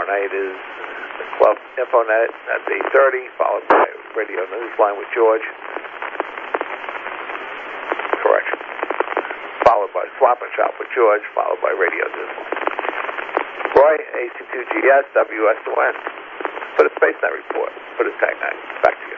tomorrow night is the Club Infonet at 8:30, followed by Radio Newsline with George. Correction. Followed by Swap and Shop with George, followed by Radio Newsline. Roy, AC2GS, WSON, for the SpaceNet report, for the TechNet. Back to you.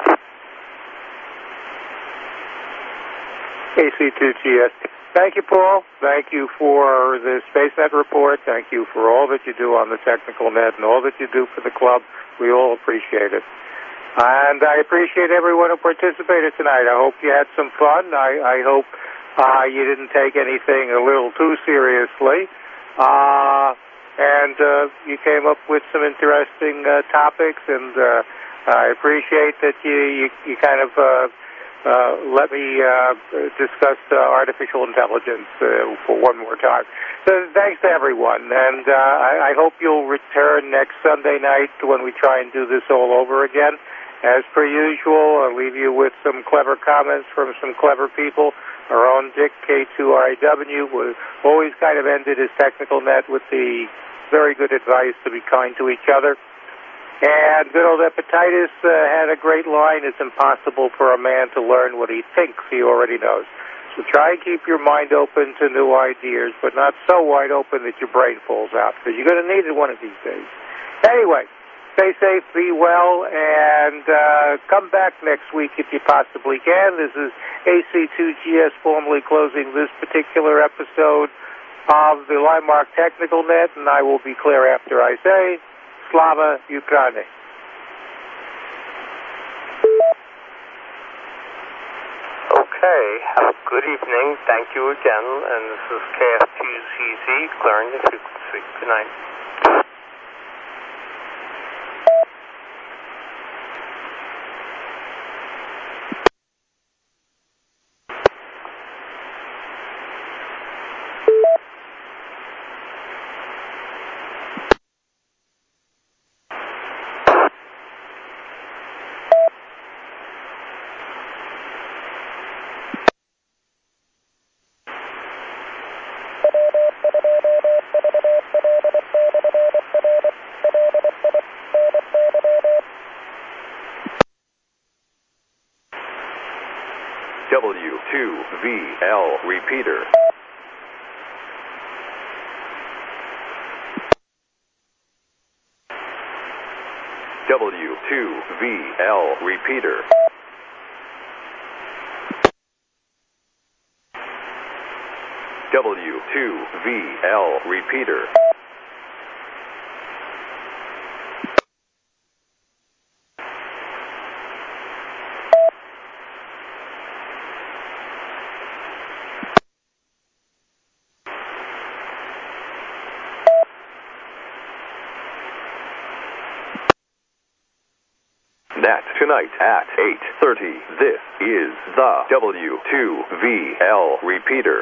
AC2GS. Thank you, Paul. Thank you for the SpaceNet report. Thank you for all that you do on the technical net and all that you do for the club. We all appreciate it. And I appreciate everyone who participated tonight. I hope you had some fun. I hope you didn't take anything a little too seriously. And you came up with some interesting topics, and I appreciate that you kind of let me discuss artificial intelligence for one more time. So thanks to everyone, and I hope you'll return next Sunday night when we try and do this all over again. As per usual, I'll leave you with some clever comments from some clever people. Our own Dick, K2IW, was always kind of ended his technical net with the very good advice to be kind to each other. And good old Epictetus had a great line, it's impossible for a man to learn what he thinks he already knows. So try and keep your mind open to new ideas, but not so wide open that your brain falls out, because you're going to need it one of these days. Anyway, stay safe, be well, and come back next week if you possibly can. This is AC2GS formally closing this particular episode of the Limemark Technical Net, and I will be clear after I say, Slava Ukraini. Okay, have a good evening. Thank you again, and this is KF2ZZ, clearing the frequency. Good night. W2VL repeater. W2VL repeater. W2VL repeater. Net tonight at 8:30. This is the W2VL repeater.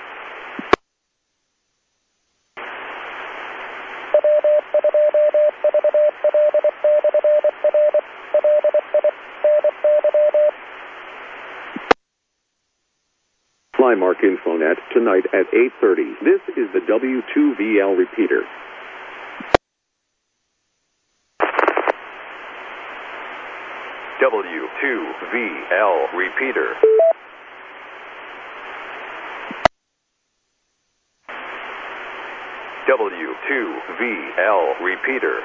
Limemark Infonet tonight at 8:30. This is the W2VL repeater. W2VL repeater. W2VL repeater.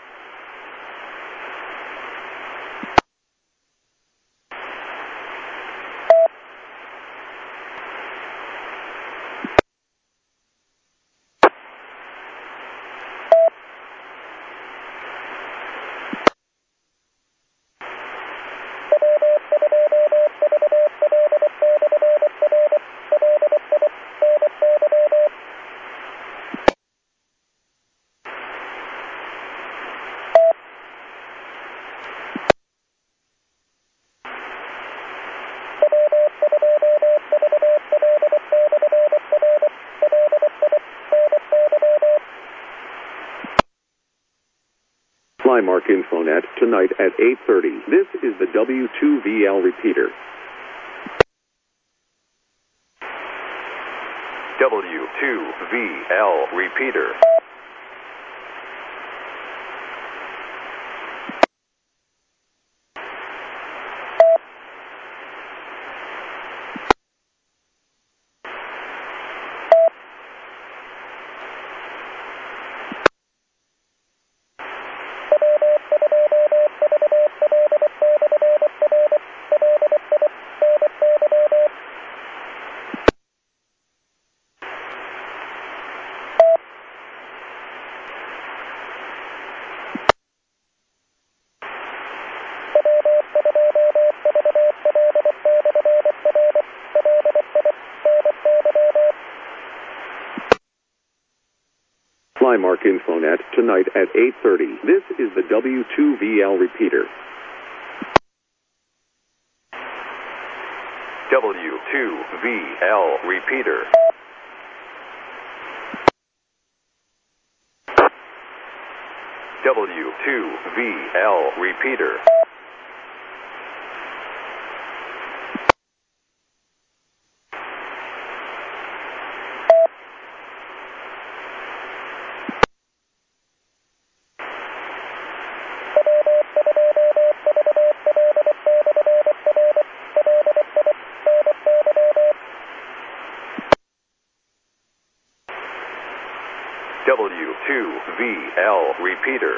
Limemark Infonet tonight at 8:30. This is the W2VL repeater. W2VL repeater. Mark Infonet tonight at 8:30. This is the W2VL repeater. W2VL repeater. W2VL repeater. W2VL repeater.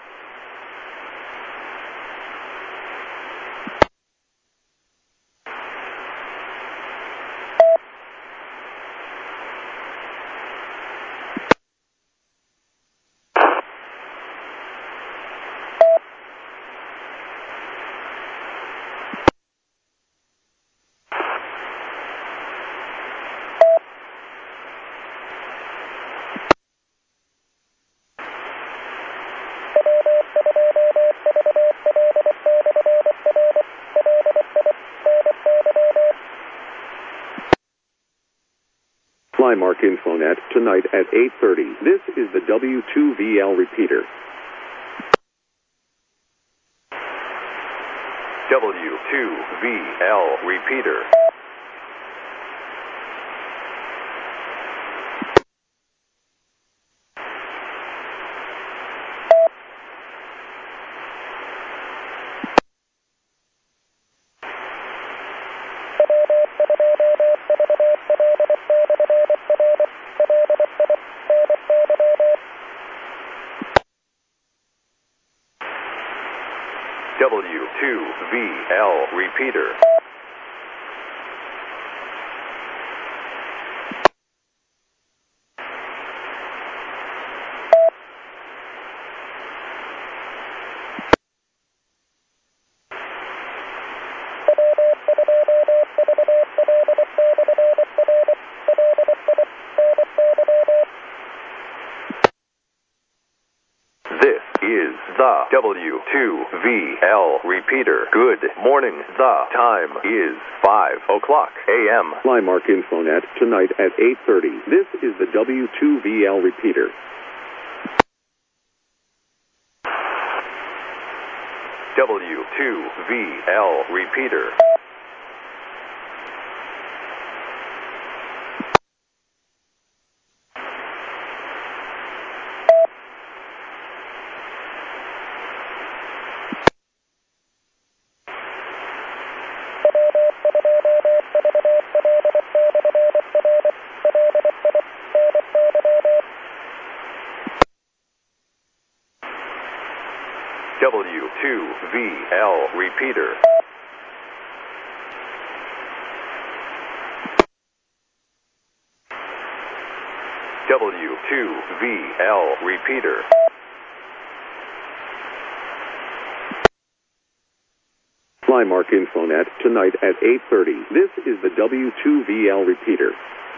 Fly Mark Infonet tonight at 8:30. This is the W2VL repeater. W2VL repeater. W2VL repeater. This is the W2VL repeater. Good morning. The time is 5:00 a.m. Fly Mark Infonet tonight at 8:30. This is the W2VL repeater. W2VL repeater. W2VL repeater. W2VL repeater. Fly Mark Infonet tonight at 8:30. This is the W2VL repeater.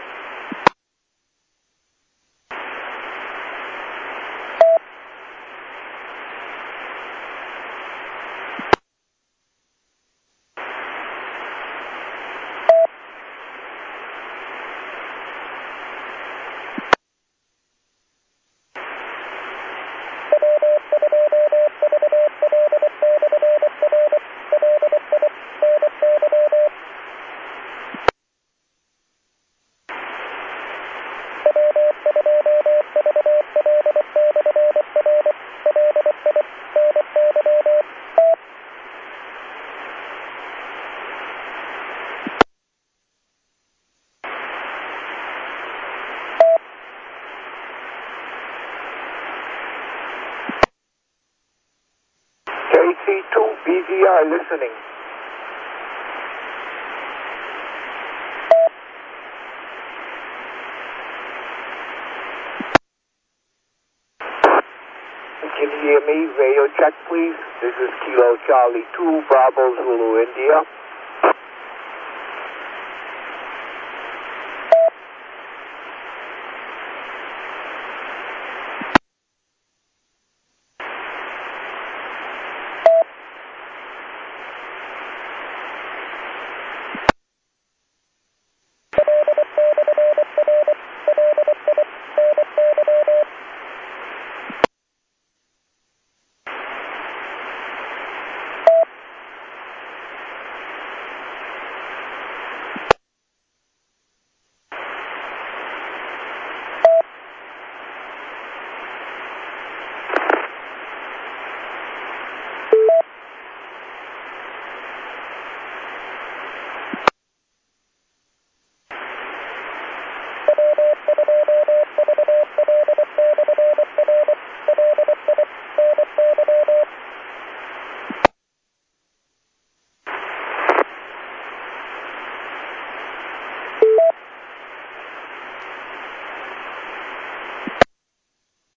KC2BVR listening. Can you hear me? Radio check, please. This is Kilo Charlie 2, Bravo Zulu, India.